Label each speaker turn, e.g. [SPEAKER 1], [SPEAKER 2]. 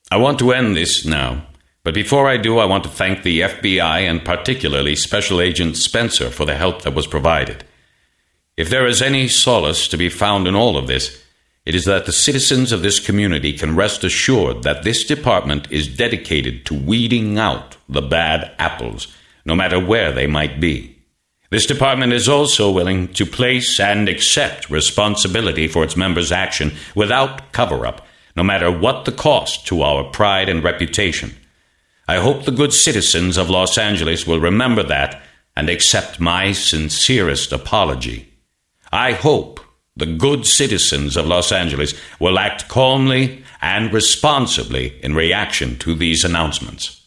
[SPEAKER 1] I want to end this now, but before I do, I want to thank the FBI and particularly Special Agent Spencer for the help that was provided. If there is any solace to be found in all of this, it is that the citizens of this community can rest assured that this department is dedicated to weeding out the bad apples, no matter where they might be. This department is also willing to place and accept responsibility for its members' action without cover-up, no matter what the cost to our pride and reputation. I hope the good citizens of Los Angeles will remember that and accept my sincerest apology. I hope the good citizens of Los Angeles will act calmly and responsibly in reaction to these announcements.